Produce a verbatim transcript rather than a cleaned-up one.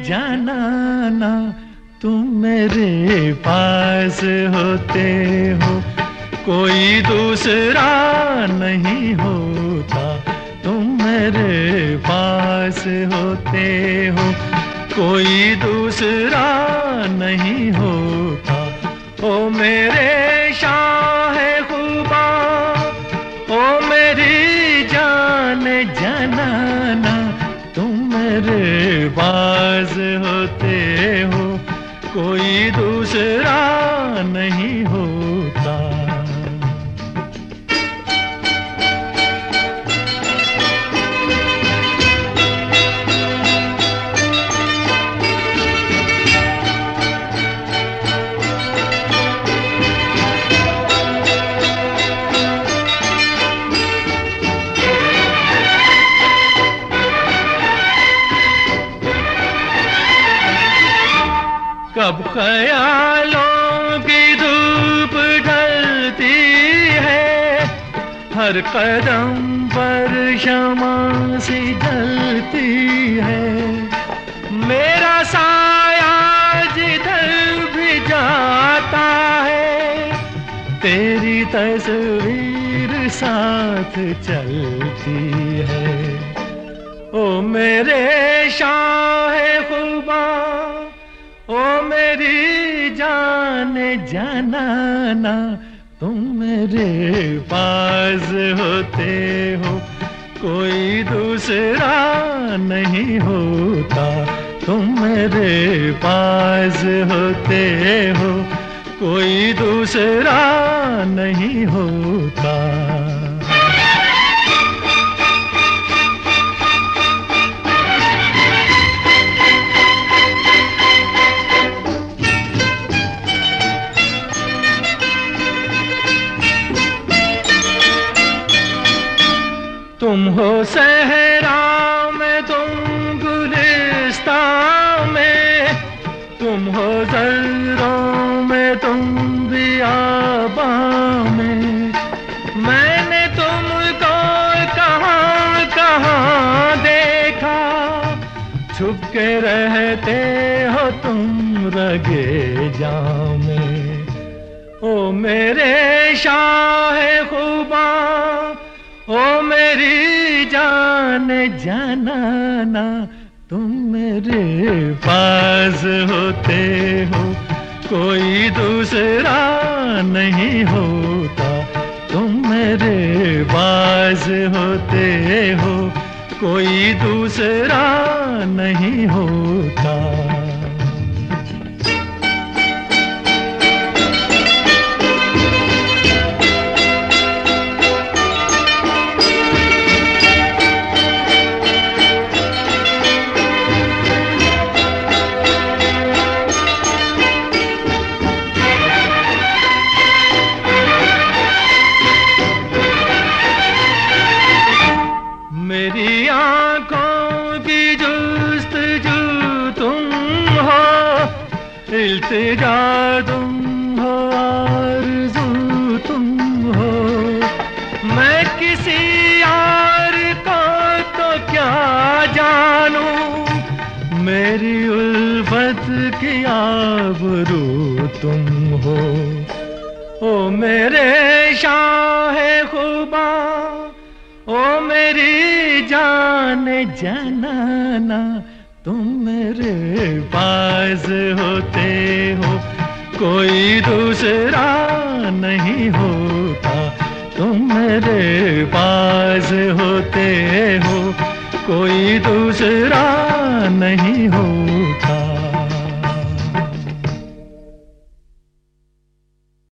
जाना ना तुम मेरे पास होते हो, कोई दूसरा नहीं होता। तुम मेरे पास होते हो, कोई दूसरा नहीं होता। ओ मेरे शाह खुबा, ओ मेरी जान जनाना, तुम मेरे पास होते हो, कोई दूसरा नहीं होता। कब ख्यालों की धूप ढलती है, हर कदम पर शमा सी जलती है। मेरा साया जिधर भी जाता है, तेरी तस्वीर साथ चलती है। ओ मेरे शाह खुबा, ओ मेरी जान जनाना, तुम मेरे पास होते हो, कोई दूसरा नहीं होता। तुम मेरे पास होते हो, कोई दूसरा नहीं होता। तुम हो सहरा में, तुम गुलिस्तां में, तुम हो ज़र्रों में, तुम बियाबां में। मैंने तुमको कहाँ कहाँ देखा, छुप के रहते हो तुम रगे जां में। ओ मेरे शाह खुबा, ओ मेरी जान जनाना, तुम मेरे पास होते हो, कोई दूसरा नहीं होता। तुम मेरे पास होते हो, कोई दूसरा नहीं होता। मेरी आँखों की जुस्तजू तुम हो, इल्तिजा तुम हो, आरज़ू तुम हो। मैं किसी और को तो क्या जानूं, मेरी उल्फत की आबरू तुम हो। ओ मेरे शाह खुबा, ओ मेरी जान जनाना, तुम मेरे पास होते हो, कोई दूसरा नहीं होता। तुम मेरे पास होते हो, कोई दूसरा नहीं होता।